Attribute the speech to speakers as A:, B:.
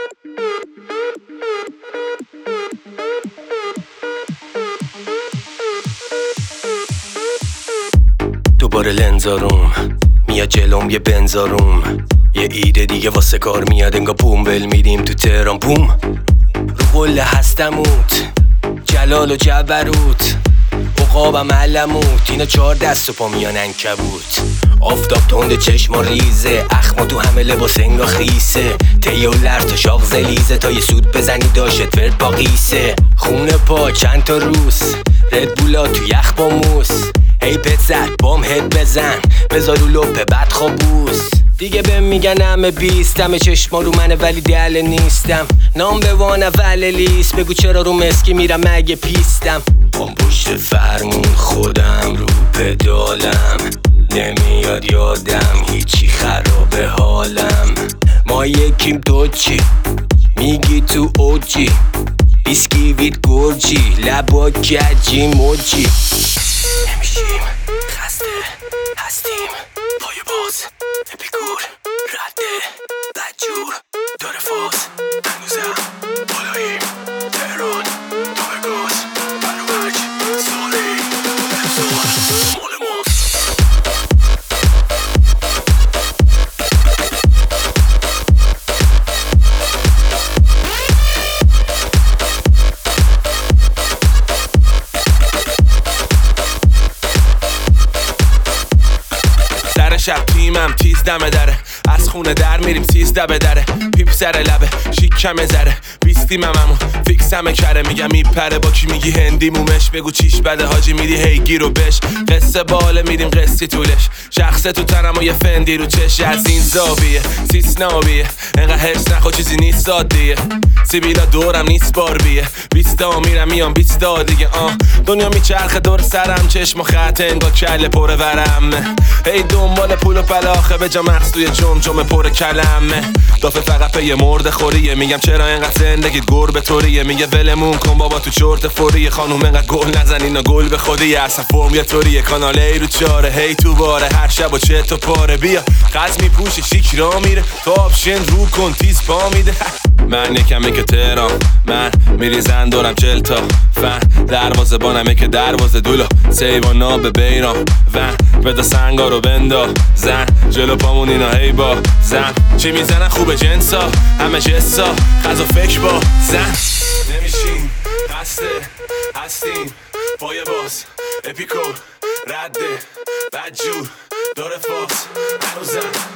A: دوباره لنزاروم میاد جلوم یه بنزاروم، یه ایده دیگه واسه کار میاد انگا بوم ول میدیم تو تهران بوم. رو قله هستموت جلال و جبروت عقابم علموت، اینا 4 دست و پا میان عنکبوت. آفتاب تند چشما ریزه، اخما تو همه لباس انگا خیسه، تیه و لرز و شاق زلیزه، تا یه سود بزنی داشت ورد با قیسه. خونه پا چند تا روس ردبولا تو یخ با موس، هی پسر بام هد بزن بذار رو لپه بد خوابوس. دیگه بهم میگن همه بیستم، چشما رو منه ولی دل نیستم، نام به وان اول لیست، بگو چرا رو مسکی میرم مگه پیستم. پام پشت فرمون خودم رو پدالم، نمیاد یادم هیچی خرابه حالم. ما یکیم تو چی میگی تو اوجی، بیسکیویت گرجی لبا کجی موجی. نمیشیم خسته هستیم پای باز اپیکور رده بدجور داره فاز، هنوزم بالاییم تهران دامه گاز برو بک سالی امسال مال ماست.
B: شب تیمم تیز دمه داره، از خونه در میریم 13 به دره، پیپ سر لبه شیکمه زره، 20 تیمممون فیکس همه کره، میگم میپره با کی میگی هندی مومش، بگو چیش بده حاجی میدی هی گیرو بش، قصه باله میدیم قصی طولش، شخصه تو تنم و یه فندی رو چش، از این زاویه سیسنابیه انقدر حرس نخوا چیزی نیست عادیه، سیبیلا دورم نیست باربیه، 20 میرم میام 20 دیگه دنیا میچرخه دور سرم، چشم و خط انگار کله پر ورم، هی دنبال پول و پلاخه به جا مغز توی جمجمه پر کلمه، دافه فقط پی مرد خوریه، میگم چرا اینقدر زندگیت گربه طوریه، میگه ولمون کن بابا تو چرت فوریه، خانوم اینقدر گل نزن اینا گل به خودیه، اصلا فرم یه طوریه، کانال ای رو 4 هی تو باره، هر شب و چه تو پاره، بیا قز میپوشه شیک را میره، تو آپشن رو کن تیز پا میده. من یکمه که تهران من میریزن دورم 40 تا فن، دروازه بانمه که دروازه دولا سیوانا به بیران ون، بدا سنگا رو بندا زن جلو پامون اینا هی با زن، چی میزنن خوبه جنسا همه جسا خز و فکر با زن. نمیشیم خسته هستیم پای باز اپیکور رده بدجور داره فاز هنوزم